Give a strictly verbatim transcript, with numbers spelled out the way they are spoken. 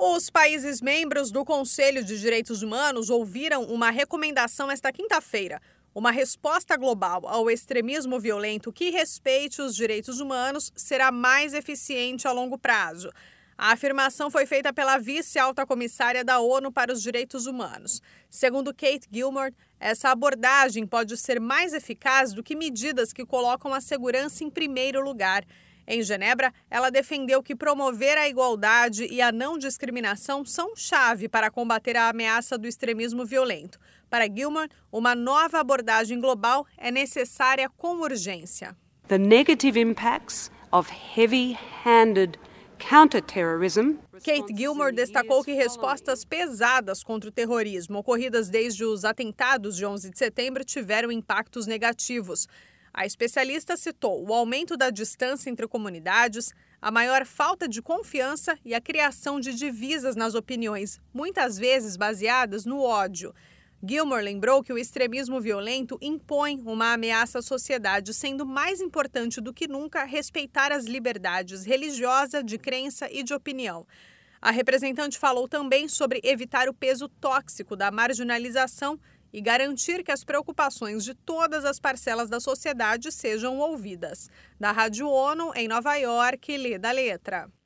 Os países membros do Conselho de Direitos Humanos ouviram uma recomendação esta quinta-feira. Uma resposta global ao extremismo violento que respeite os direitos humanos será mais eficiente a longo prazo. A afirmação foi feita pela vice-alta comissária da ONU para os Direitos Humanos. Segundo Kate Gilmore, essa abordagem pode ser mais eficaz do que medidas que colocam a segurança em primeiro lugar. Em Genebra, ela defendeu que promover a igualdade e a não discriminação são chave para combater a ameaça do extremismo violento. Para Gilmore, uma nova abordagem global é necessária com urgência. The negative impacts of heavy-handed counterterrorism. Kate Gilmore destacou que respostas pesadas contra o terrorismo ocorridas desde os atentados de onze de setembro tiveram impactos negativos. A especialista citou o aumento da distância entre comunidades, a maior falta de confiança e a criação de divisas nas opiniões, muitas vezes baseadas no ódio. Gilmore lembrou que o extremismo violento impõe uma ameaça à sociedade, sendo mais importante do que nunca respeitar as liberdades religiosa, de crença e de opinião. A representante falou também sobre evitar o peso tóxico da marginalização e garantir que as preocupações de todas as parcelas da sociedade sejam ouvidas. Da Rádio ONU, em Nova York, Leda Letra.